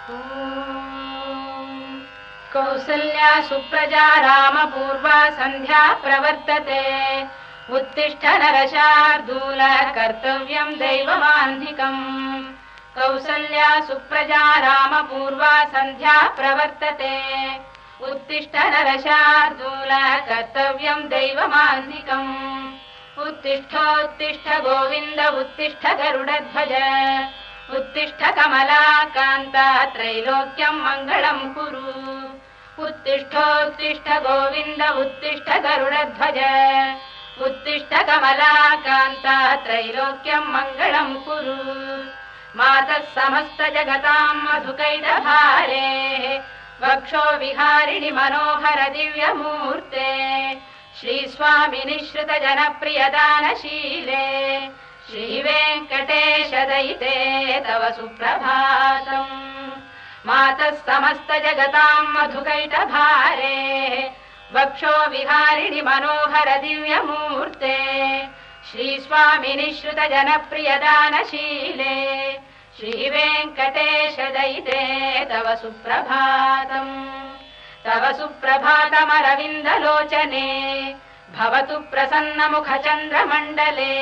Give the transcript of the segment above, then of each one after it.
कौसल्या सुप्रजा रामपूर्वा सन्ध्या प्रवर्तते उत्तिष्ठ नरशार्दूल कर्तव्यं दैवमान्धिकम् कौसल्या सुप्रजा रामपूर्वा सन्ध्या प्रवर्तते उत्तिष्ठ नरशार्दूल कर्तव्यं दैवमान्धिकम् उत्तिष्ठोत्तिष्ठ गोविन्द उत्तिष्ठ गरुडध्वज उत्तिष्ठ कमलाकान्त त्रैलोक्यं मङ्गलं कुरु उत्तिष्ठोत्तिष्ठ गोविन्द उत्तिष्ठ गरुडध्वज उत्तिष्ठ कमलाकान्त त्रैलोक्यं मङ्गलं कुरु मातः समस्त जगतां मधुकैटभारे वक्षो विहारिणि मनोहर दिव्यमूर्ते श्रीस्वामि निःश्रित जनप्रियदानशीले श्रीवेङ्कटेश दयिते तव सुप्रभातम् मातः समस्त जगतां मधुकैटभारे वक्षो विहारिणि मनोहर दिव्यमूर्ते श्रीस्वामि निःश्रित जनप्रियदानशीले श्रीवेङ्कटेश दयिते तव सुप्रभातम् तव सुप्रभातमरविन्दलोचने भवतु प्रसन्नमुखचन्द्रमण्डले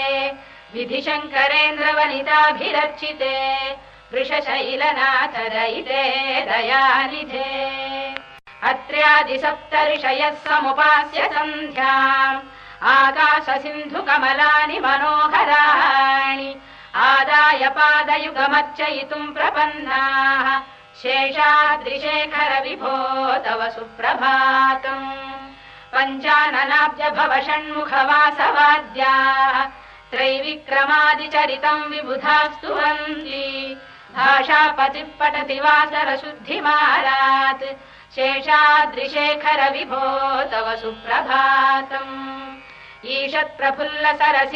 विधिशङ्करेन्द्रवनिताभिरर्चिते वृषशैलनाथ दयिते दयानिधे अत्र्यादिसप्तऋषयः समुपास्य सन्ध्याम् आकाशसिन्धुकमलानि मनोहराणि आदाय पादयुगमर्चयितुम् प्रपन्नाः शेषाद्रिशेखर विभो तव सुप्रभातम् पञ्चाननाब्ज भव षण्मुखवासवाद्याः त्रैविक्रमादिचरितम् विबुधास्तुवन्ति भाषापतिः पठति वासरशुद्धिमारात् शेषाद्रिशेखर विभो तव सुप्रभातम् ईषत्प्रफुल्ल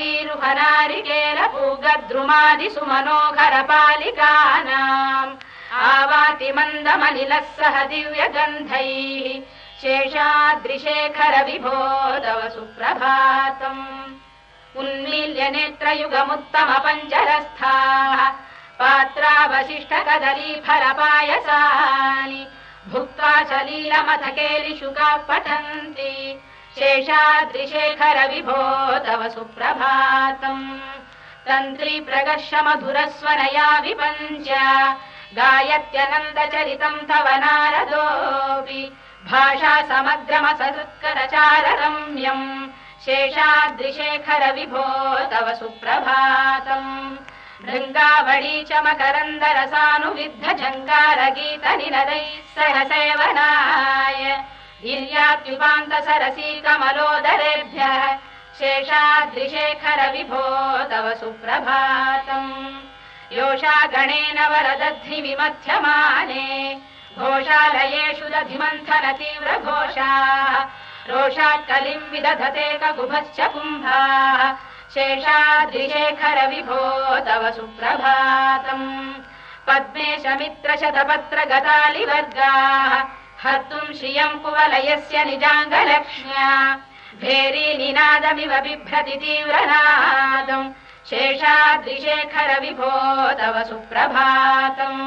सरसीरुहनारिकेलपूगद्रुमादिसुमनोहर पालिकानाम् आवाति मन्दमनिलः सह दिव्यगन्धैः शेषाद्रिशेखर विभो तव सुप्रभातम् उन्मील्य नेत्रयुगमुत्तम पञ्चरस्थाः पात्रावशिष्ट कदलीफलपायसानि भुक्त्वा सलीलमथकेलिशुकाः पठन्ति शेषाद्रिशेखर विभो तव सुप्रभातम् तन्त्री प्रगर्ष मधुरस्वनया विपञ्च गायत्यनन्दचरितम् तव नारदोऽपि भाषा समग्रमसत्करचाररम्यम् शेषाद्रिशेखर विभो तव सुप्रभातम् भृङ्गावळी च मकरन्दरसानुविद्ध झङ्कारगीतनिनदैः सह सेवनाय वीर्यात्युपान्त सरसी कमलोदरेभ्यः शेषाद्रिशेखर विभो तव सुप्रभातम् योषा गणेन वरदद्धि विमथ्यमाने घोषालयेषु दधिमन्थन तीव्र घोषाः रोषात् कलिम् विदधते ककुभश्च कुम्भाः शेषाद्रिशेखर विभो तव सुप्रभातम् पद्मेश मित्र शतपत्र गतालिवर्गाः हर्तुम् श्रियम् कुवलयस्य निजाङ्गलक्ष्म्या भेरी निनादमिव बिभ्रति तीव्रनादम् शेषाद्रिशेखर विभो तव सुप्रभातम्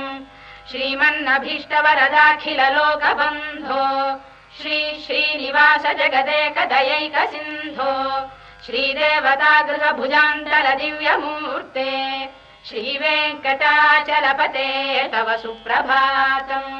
श्रीमन्नभीष्टवरदाखिललोकबन्धो श्री श्रीनिवास जगदेकदयैक सिन्धो श्रीदेवतागृहभुजान्तल दिव्यमूर्ते श्रीवेङ्कटाचलपते तव सुप्रभातम्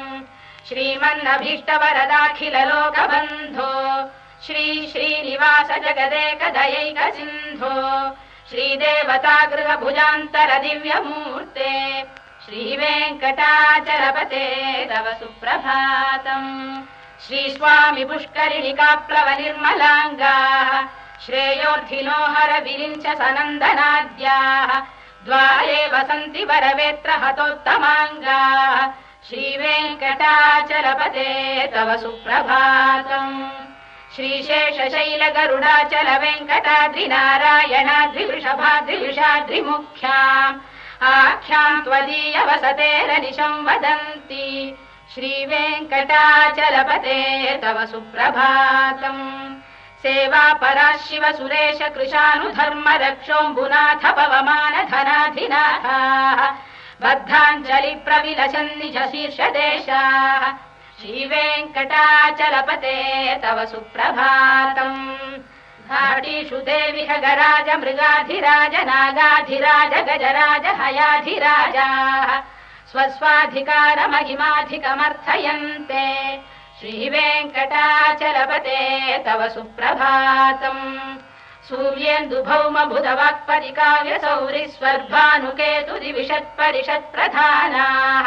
श्रीमन्नभीष्टवरदाखिललोकबन्धो श्री श्रीनिवास जगदेकदयैक सिन्धो श्रीदेवतागृहभुजान्तर दिव्यमूर्ते श्रीवेङ्कटाचलपते तव सुप्रभातम् श्रीस्वामि पुष्करिणिकाप्लव निर्मलाङ्गाः श्रेयोर्थिनो हर विरिञ्च सनन्दनाद्याः द्वारे वसन्ति वरवेत्र हतोत्तमाङ्गाः श्रीवेङ्कटाचलपते तव सुप्रभातम् श्रीशेषशैलगरुडाचल वेङ्कटाद्रिनारायणाद्रिवृषभाद्रिवृषाद्रिमुख्याम् आख्याम् त्वदीयवसतेरनिशं वदन्ति श्रीवेङ्कटाचलपते तव सुप्रभातम् सेवापरा शिव सुरेश कृशानुधर्म रक्षोऽम्बुनाथ पवमान धनाधिनाथाः बद्धाञ्जलि प्रविलसन् निज शीर्षदेशाः श्रीवेङ्कटाचलपते तव सुप्रभातम् घाटीषु देवि खगराज मृगाधिराज नागाधिराज गजराज हयाधिराजाः स्वस्वाधिकारमहिमाधिकमर्थयन्ते श्रीवेङ्कटाचलपते तव सुप्रभातम् सूर्येन्दुभौम बुधवाक्परिकाव्यसौरिस्वर्भानुकेतुदिविषत्परिषत्प्रधानाः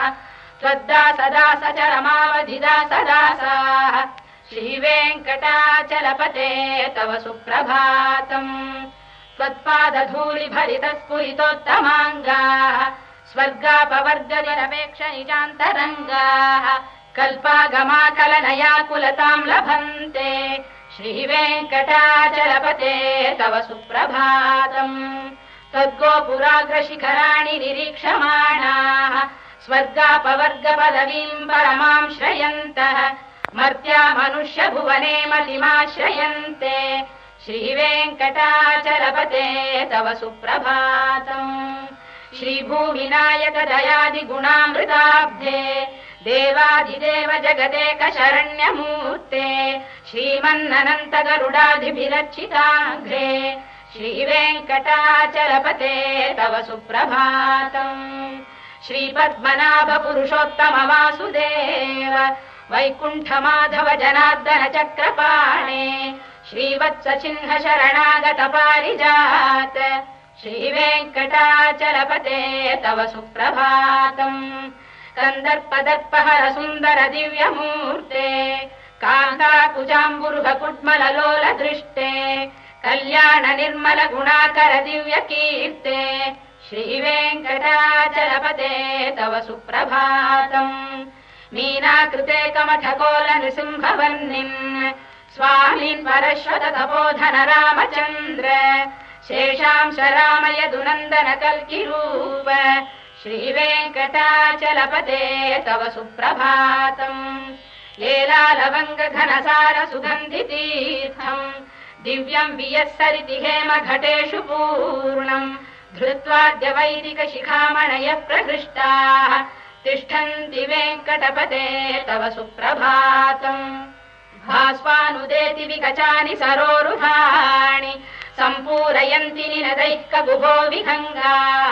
त्वद्दासदासचरमावधिदासदासाः श्रीवेङ्कटाचलपते तव सुप्रभातम् त्वत्पादधूलिभरितस्फुरितोत्तमाङ्गाः स्वर्गापवर्गनिरपेक्ष निजान्तरङ्गाः कल्पागमाकलनयाकुलताम् लभन्ते श्रीवेङ्कटाचलपते तव सुप्रभातम् त्वद्गोपुराग्रशिखराणि निरीक्षमाणाः स्वर्गापवर्गपदवीम् परमाम् श्रयन्तः मर्त्या मनुष्य भुवने मतिमाश्रयन्ते श्रीवेङ्कटाचलपते तव सुप्रभातम् श्रीभूविनायक दयादिगुणामृताब्धे देवादिदेव जगदेक शरण्यमूर्ते श्रीमन्ननन्त गरुडाधिभिरर्चिताग्रे श्रीवेङ्कटाचलपते तव सुप्रभातम् श्रीपद्मनाभ पुरुषोत्तम वासुदेव वैकुण्ठ माधव जनार्दन चक्रपाणे श्रीवत्स चिह्न शरणागत पारिजात श्रीवेङ्कटाचलपते तव सुप्रभातम् कन्दर्पदर्पहर सुन्दर दिव्यमूर्ते कान्ताकुजाम्बुरुह कुड्मललोल दृष्टे कल्याण निर्मल गुणाकर दिव्य कीर्ते श्रीवेङ्कटाचलपते तव सुप्रभातम् मीनाकृते कमठकोल नृसिंहवर्णिम् स्वामिन् परश्वत तपोधन रामचन्द्र शेषांश रामय दुनन्दन कल्किरूप श्रीवेङ्कटाचलपते तव सुप्रभातम् लेलालवङ्ग घनसार सुगन्धितीर्थम् दिव्यम् वियस्सरिति हेम घटेषु पूर्णम् धृत्वाद्य वैदिक शिखामणयः प्रहृष्टाः तिष्ठन्ति वेङ्कटपते तव सुप्रभातम् भास्वानुदेति विकचानि सरोरुहाणि सम्पूरयन्ति निनदैः कगुभो विहङ्गाः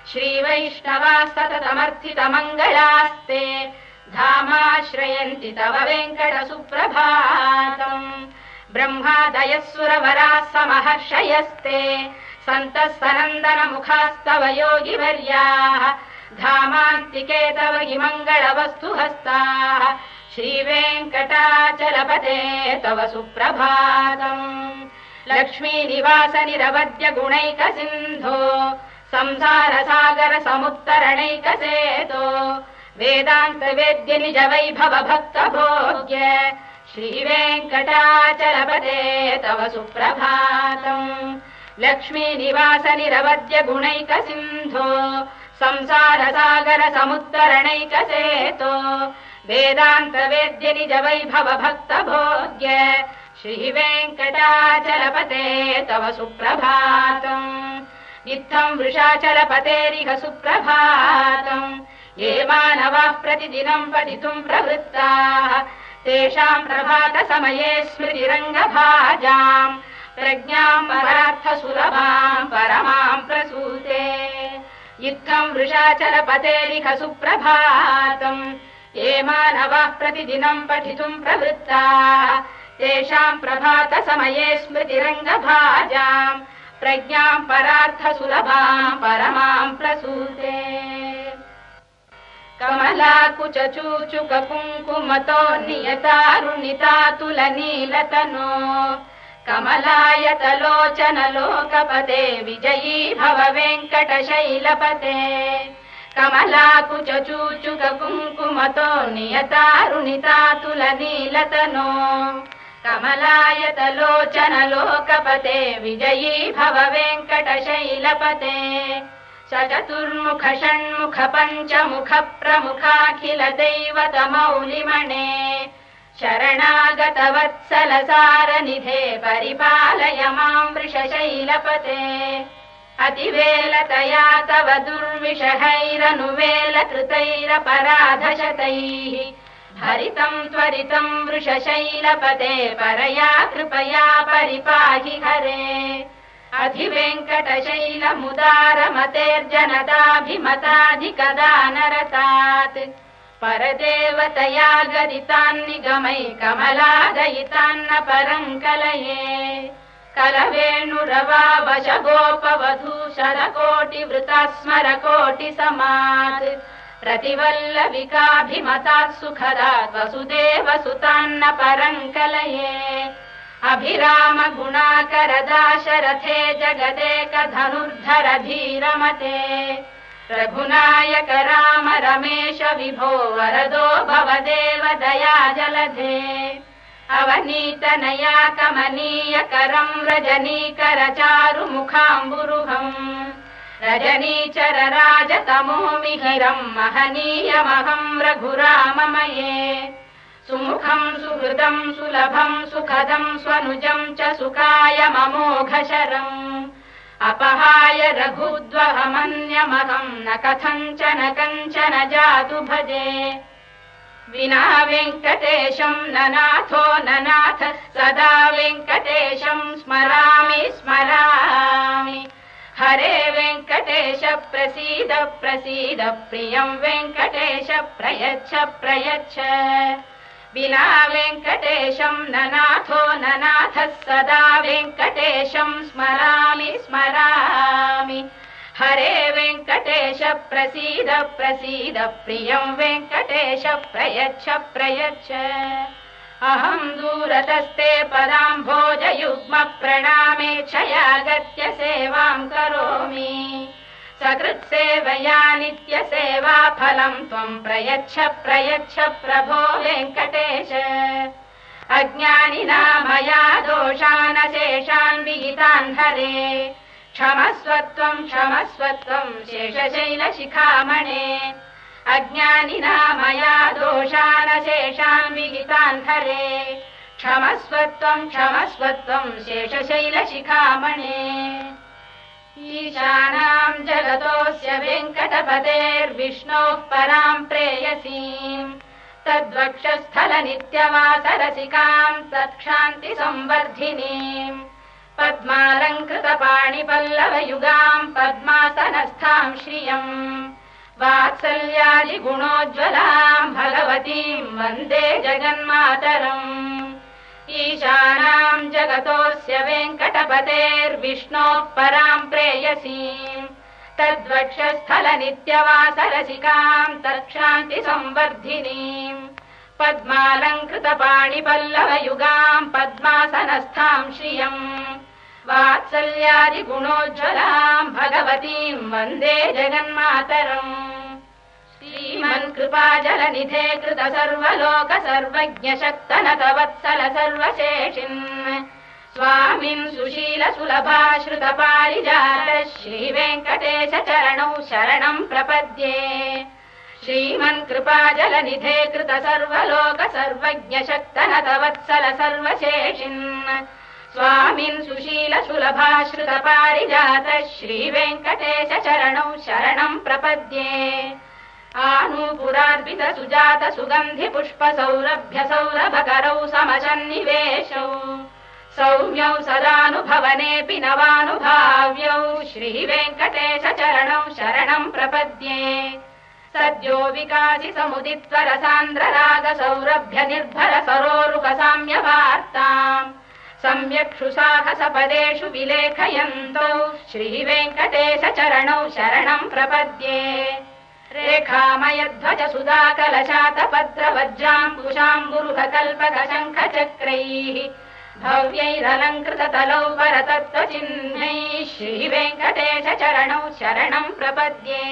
श्रीवैष्णवास्ततमर्थितमङ्गलास्ते धामाश्रयन्ति तव वेङ्कट सुप्रभातम् ब्रह्मादयः सुरवराः समहर्षयस्ते सन्तः सनन्दन मुखास्तव योगिवर्याः धामान्तिके तव हि मङ्गलवस्तु हस्ताः श्रीवेङ्कटाचलपते तव सुप्रभातम् लक्ष्मीनिवास निरवद्य गुणैक सिन्धो संसार सागर समुत्तरणैकसेतो वेदान्त वेद्य निज वैभव भक्त भोग्य श्रीवेङ्कटाचलपते तव सुप्रभातम् लक्ष्मीनिवास निरवद्य गुणैक सिन्धो संसार सागर समुत्तरणैकसेतो वेदान्त वेद्य निज वैभव भक्त भोग्य श्रीवेङ्कटाचलपते तव सुप्रभातम् इत्थम् वृषाचलपतेरिह सुप्रभातम् ये मानवाः प्रतिदिनम् पठितुम् प्रवृत्ताः तेषाम् प्रभात समये स्मृतिरङ्गभाजाम् प्रज्ञाम् परार्थसुलभाम् परमाम् प्रसूते इत्थम् वृषाचलपतेरिह सुप्रभातम् ये मानवाः प्रतिदिनम् पठितुम् प्रवृत्ताः तेषाम् प्रभात समये स्मृतिरङ्गभाजाम् प्रज्ञाम् परार्थसुलभाम् परमाम् प्रसूते कमलाकुचूचुक कुङ्कुमतो नियतारुणितातुलनीलतनो कमलायतलोचन लोकपते विजयी भव वेङ्कटशैलपते कमलाकुचूचुक कुङ्कुमतो नियतारुणितातुलनीलतनो कमलायतलोचन लोकपते विजयी भव वेङ्कटशैलपते चतुर्मुख षण्मुख पञ्चमुख प्रमुखाखिल दैवत मौलिमणे शरणागत वत्सल सारनिधे परिपालय माम् वृषशैलपते अतिवेलतया तव दुर्विषहैरनुवेलकृतैरपराधशतैः हरितम् त्वरितम् वृषशैलपते परया कृपया परिपाहि हरे अधिवेङ्कटशैलमुदारमतेर्जनताभिमताधिकदानरतात् परदेवतया गदितान्निगमै कमलादयितान्न परम् कलये कलवेणुरवावशगोपवधूशरकोटिवृता स्मरकोटिसमात् प्रतिवल्लविकाभिमतात् सुखदात् वसुदेवसुतान्न परम् कलये अभिरामगुणाकरदाशरथे जगदेकधनुर्धर धीरमते रघुनायक राम रमेश विभो वरदो भवदेव दया जलधे अवनीतनया कमनीयकरम् रजनीकर चारुमुखाम्बुरुहम् रजनीचर राजतमो मिहिरम् महनीयमहम् रघुराममये सुमुखम् सुहृदम् सुलभम् सुखदम् स्वनुजम् च सुकायममोघशरम् अपहाय रघुद्वहमन्यमहम् न कथञ्चन कञ्चन जातु भजे विना वेङ्कटेशम् न नाथो न नाथ सदा वेङ्कटेशम् स्मरामि स्मरामि हरे वेङ्कटेश प्रसीद प्रसीद प्रियम् वेङ्कटेश प्रयच्छ प्रयच्छ विना वेङ्कटेशम् न नाथो न नाथः सदा वेङ्कटेशम् स्मरामि स्मरामि हरे वेङ्कटेश प्रसीद प्रसीद प्रियम् वेङ्कटेश प्रयच्छ प्रयच्छ अहम् दूरतस्ते पदाम्भोजयुग्म प्रणामेच्छयागत्य सेवाम् करोमि सकृत्सेवया नित्यसेवा फलम् त्वम् प्रयच्छ प्रयच्छ प्रभो वेङ्कटेश अज्ञानिना मया दोषानशेषान् विहितान् हरे क्षमस्वत्वम् क्षमस्वत्वम् शेषशैलशिखामणे अज्ञानिना मया दोषानशेषान् विहितान् हरे क्षमस्वत्वम् क्षमस्वत्वम् शेषशैलशिखामणे ईशानाम् जगतोऽस्य वेङ्कटपतेर्विष्णोः पराम् प्रेयसीम् तद्वक्षस्थलनित्यवासरसिकाम् तत्क्षान्तिसंवर्धिनीम् पद्मालङ्कृतपाणिपल्लवयुगाम् पद्मासनस्थाम् श्रियम् वात्सल्यादिगुणोज्ज्वलाम् भगवतीम् वन्दे जगन्मातरम् ईशानाम् जगतोऽस्य वेङ्कटपतेर्विष्णोः पराम् प्रेयसीम् तद्वक्षस्थलनित्यवासरसिकाम् तत्क्षान्तिसंवर्धिनीम् पद्मालङ्कृतपाणिपल्लवयुगाम् पद्मासनस्थाम् श्रियम् वात्सल्यादिगुणोज्ज्वलाम् भगवतीम् वन्दे जगन्मातरम् श्रीमन्कृपाजलनिधे कृत सर्वलोक सर्वज्ञ शक्तनत वत्सल सर्वशेषिन् स्वामिन् सुशील सुलभाश्रित पारिजात श्रीवेङ्कटेश चरणौ शरणम् प्रपद्ये श्रीमन्कृपाजलनिधे कृत सर्वलोक सर्वज्ञ शक्तनत वत्सल सर्वशेषिन् स्वामिन् सुशील सुलभाश्रित पारिजात श्रीवेङ्कटेश चरणौ शरणम् प्रपद्ये आनूपुरार्पित सुजात सुगन्धि पुष्प सौरभ्य सौरभकरौ समसन्निवेशौ सौम्यौ सदानुभवनेऽपि नवानुभाव्यौ श्रीवेङ्कटेश चरणौ शरणम् प्रपद्ये सद्यो विकासि समुदित्वर सान्द्र राग सौरभ्य निर्भर सरोरुक साम्यवार्ताम् सम्यक्षु साहसपदेषु विलेखयन्तौ श्रीवेङ्कटेश चरणौ शरणम् प्रपद्ये रेखामयध्वज सुधाकलशातपत्रवज्राङ्कुशाम्बुरुहकल्पक शङ्खचक्रैः भव्यैरलङ्कृततलौ परतत्त्वचिह्नैः श्रीवेङ्कटेश चरणौ शरणम् प्रपद्ये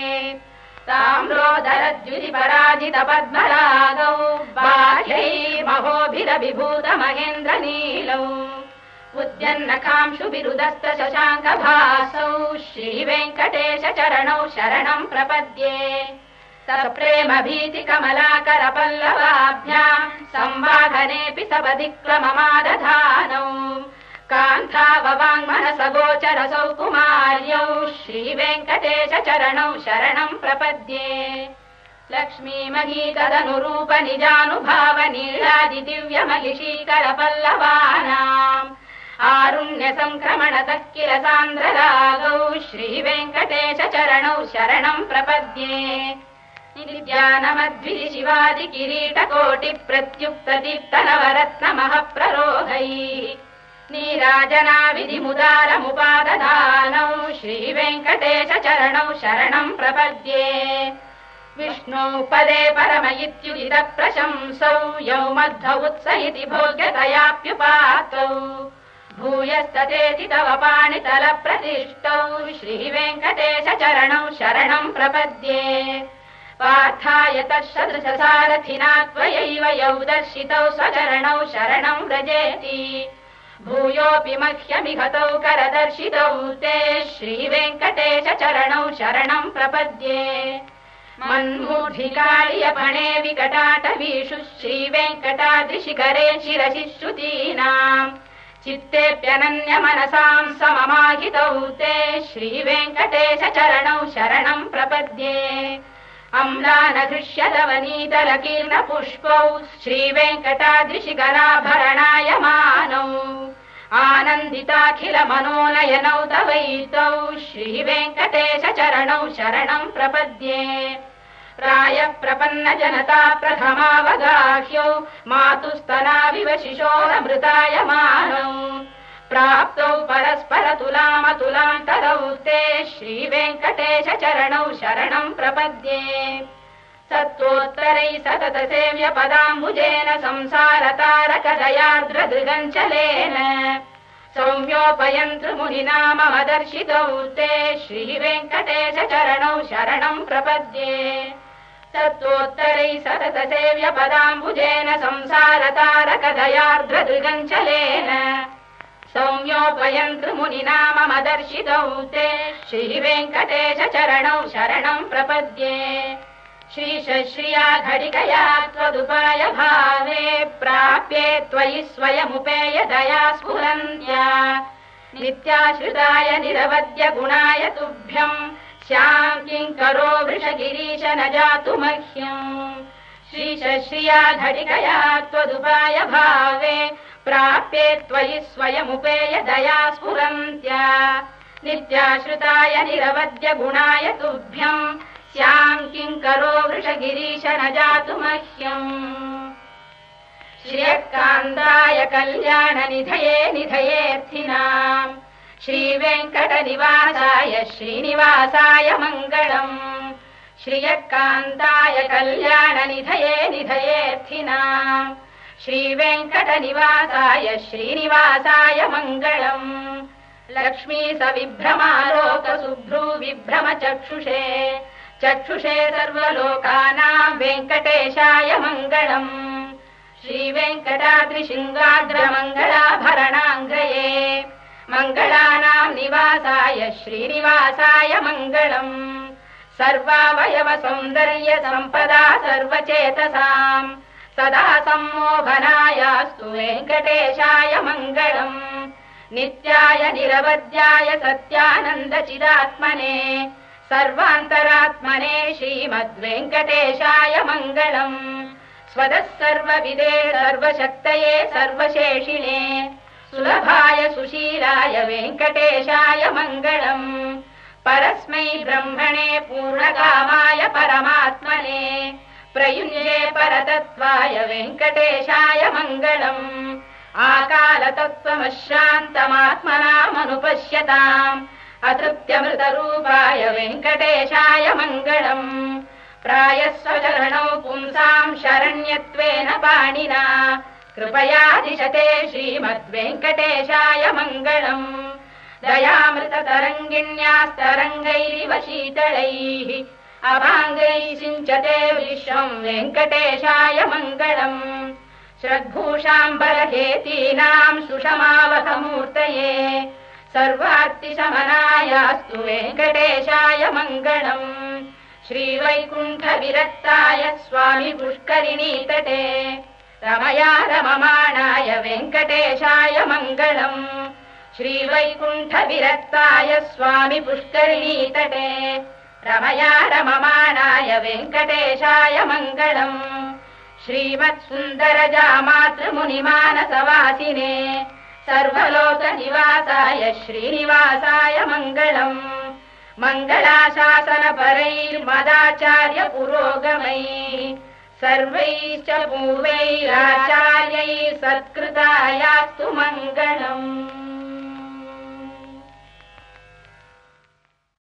ताम्रोदरद्युतिपराजित पद्मरागौ बाह्यैर्महोभिरभिभूत महेन्द्रनीलौ उद्यन्नकांशुभिरुदस्त शशाङ्कभासौ श्रीवेङ्कटेश चरणौ शरणम् प्रपद्ये सप्रेम भीति कमलाकर पल्लवाभ्याम् संवाहनेऽपि सपदिक्रममादधानौ कान्ताववाङ्मनसगोचरसौ कुमार्यौ श्रीवेङ्कटेश चरणौ शरणं प्रपद्ये लक्ष्मीमही तदनुरूप निजानुभाव नीलादिदिव्यमहिषीकर पल्लवानाम् आरुण्य संक्रमणतः किल सान्द्ररागौ श्रीवेङ्कटेश चरणौ शरणं प्रपद्ये नित्यानमद्विधि शिवादि किरीटकोटि प्रत्युक्त दीप्तनवरत्नमः प्ररोहैः नीराजना विधिमुदारमुपाददानौ श्रीवेङ्कटेश चरणौ शरणं प्रपद्ये विष्णौ पदे परम इत्युदित प्रशंसौ यौ मध्व उत्स इति भोग्यतयाप्युपातौ भूयस्ततेति तव पाणितल प्रतिष्ठौ श्रीवेङ्कटेश चरणौ शरणं प्रपद्ये पार्थाय तत्सदृशसारथिना त्वयैव यौ दर्शितौ स्वचरणौ शरणं व्रजेति भूयोऽपि मह्यमिघतौ करदर्शितौ ते श्रीवेङ्कटेश चरणौ शरणं प्रपद्ये मन्मूढिकालियपणे विकटाटवीषु श्रीवेङ्कटाद्रिशिखरे शिरसि श्रुतीनाम् चित्तेऽप्यनन्यमनसां सममाहितौ ते श्रीवेङ्कटेश चरणौ शरणं प्रपद्ये अम्लानधृष्यलवनीतलकीर्णपुष्पौ श्रीवेङ्कटाद्रिशिखराभरणायमानौ आनन्दिताखिल मनोनयनौ तवैतौ श्रीवेङ्कटेश चरणौ शरणं प्रपद्ये प्रायः प्रपन्न जनता प्रथमावगाह्यौ मातुस्तनाविव शिशोरमृतायमानौ प्राप्तौ परस्पर तुलामतुलान्तरौ ते श्रीवेङ्कटेश चरणौ शरणं प्रपद्ये सत्त्वोत्तरै सतत सेव्य पदाम्बुजेन संसारतारकदयार्द्रदृगञ्चलेन सौम्योपयन्तृमुनिना मम दर्शितौ ते श्रीवेङ्कटेश चरणौ शरणं प्रपद्ये सत्त्वोत्तरै सतत सेव्य पदाम्बुजेन संसारतारकदयार्द्रदृगञ्चलेन सौम्योपयन्तृमुनिना मम दर्शितौ ते श्रीवेङ्कटेश चरणौ शरणं प्रपद्ये श्रीशश्रिया घटिकया त्वदुपाय भावे प्राप्ये त्वयि स्वयमुपेय दया स्फुरन्त्या नित्याश्रिताय निरवद्य गुणाय तुभ्यम् श्यां किङ्करो वृषगिरीश न जातु मह्यम् श्रीशश्रिया घटिकया त्वदुपाय भावे प्राप्ये त्वयि स्वयमुपेय दया स्फुरन्त्या नित्याश्रिताय निरवद्य गुणाय तुभ्यम् श्यां किङ्करो वृषगिरीश न जातु मह्यम् श्रियकान्ताय कल्याणनिधये निधयेऽर्थिनाम् श्रीवेङ्कटनिवासाय श्रीनिवासाय मङ्गलम् श्रियकान्ताय कल्याणनिधये निधयेऽर्थिनाम् श्रीवेङ्कटनिवासाय श्रीनिवासाय मङ्गलम् लक्ष्मी सविभ्रमालोकसुभ्रू विभ्रमचक्षुषे चक्षुषे सर्वलोकानां वेङ्कटेशाय मङ्गलम् श्रीवेङ्कटाद्रिशृङ्गाग्रमङ्गलाभरणाङ्गये मङ्गलानां निवासाय श्रीनिवासाय मङ्गलम् सर्वावयव सौन्दर्य सम्पदा सर्वचेतसाम् सदा सम्मोहनायास्तु वेङ्कटेशाय मङ्गलम् नित्याय निरवध्याय सत्यानन्दचिदात्मने सर्वान्तरात्मने श्रीमद्वेङ्कटेशाय मङ्गलम् स्वतः सर्वविदे सर्वशक्तये सर्वशेषिणे सुलभाय सुशीलाय वेङ्कटेशाय मङ्गलम् परस्मै ब्रह्मणे पूर्णकामाय परमात्मने प्रयुञ्जे परतत्त्वाय वेङ्कटेशाय मङ्गलम् आकालतत्त्वमशान्तमात्मनामनुपश्यताम् अतृप्त्यमृतरूपाय वेङ्कटेशाय मङ्गलम् प्रायः स्वचरणौ पुंसाम् शरण्यत्वेन पाणिना कृपया दिशते श्रीमद्वेङ्कटेशाय मङ्गलम् दयामृततरङ्गिण्यास्तरङ्गैरिव शीतलैः अभाङ्गैः सिञ्चते विश्वम् वेङ्कटेशाय मङ्गलम् श्रद्भूषाम्बरहेतीनाम् सुषमावहमूर्तये सर्वार्तिशमनायास्तु वेङ्कटेशाय मङ्गलम् श्रीवैकुण्ठविरक्ताय स्वामि पुष्करिणीतटे रमया रममाणाय वेङ्कटेशाय मङ्गलम् श्रीवैकुण्ठविरक्ताय स्वामि पुष्करिणीतटे रमया रममाणाय वेङ्कटेशाय मङ्गलम् श्रीमत्सुन्दरजामातृमुनिमानसवासिने सर्वलोकनिवासाय श्रीनिवासाय मङ्गलम् मङ्गलाशासनपरैर्मदाचार्य पुरोगमैः सर्वैश्च पूर्वैराचार्यैः सत्कृतायास्तु मङ्गलम्।